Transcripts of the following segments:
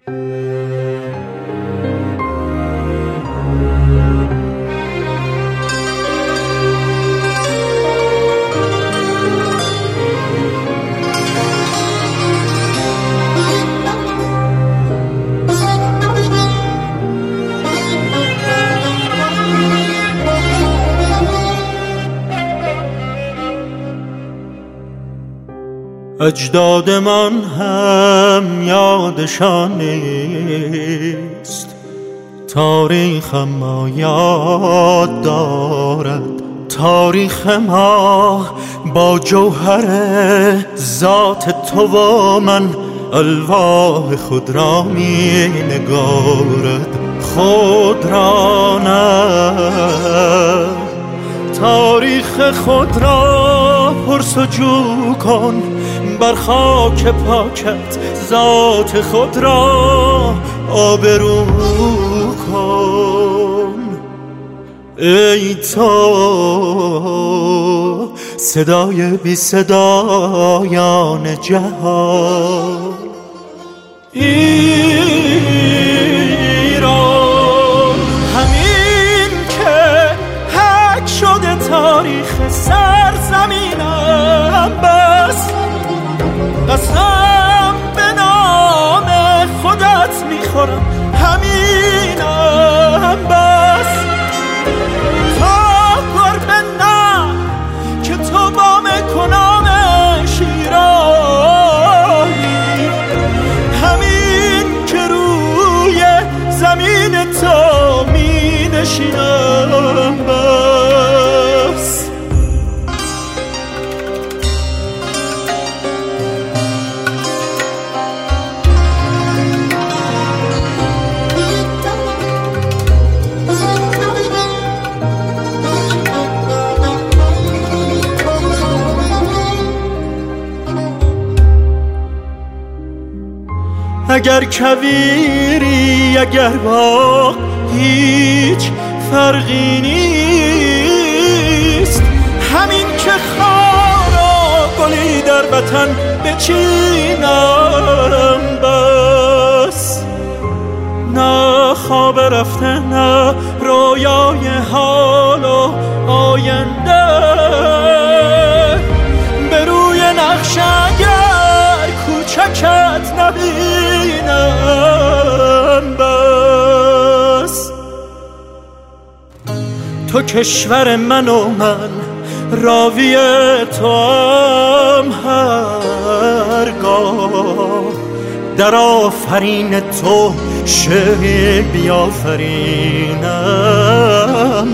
اجداد من هم یادشان نیست، تاریخ ما یاد دارد. تاریخ ما با جوهر ذات تو و من الواح خود را می نگارد. خود را نه، تاریخ خود را پرسجو کن، بر خاک پاکت ذات خود را آبرو کن. ای تو صدای بی صدایان جهان، ایران همین که حک شده تاریخ سرزمینم، بس قسم به نام خودت میخورم همینم، بس تا قرب نه که تو با مکنام شیرانی، همین که روی زمین تو می نشینم، بس اگر کویری اگر باغ هیچ فرقی نیست، همین که خار و گلی در وطن بچینم، بس نه خواب رفته نه رویای حال و آینده، به روی نقش اگر کوچکت نبینم، بس تو کشور من و من راوی تو هم هرگاه در آفرین تو شعر بیافرینم،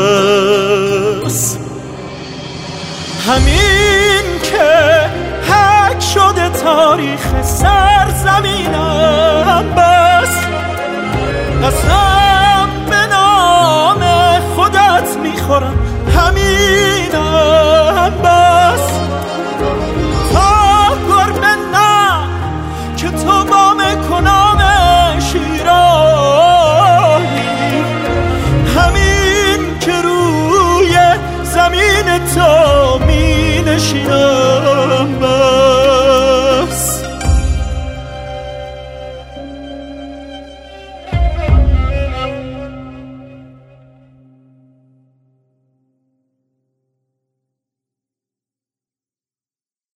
بس همین که حک شده تاریخ سرزمینم، بس قسم به نام خودت میخورم همینم، بس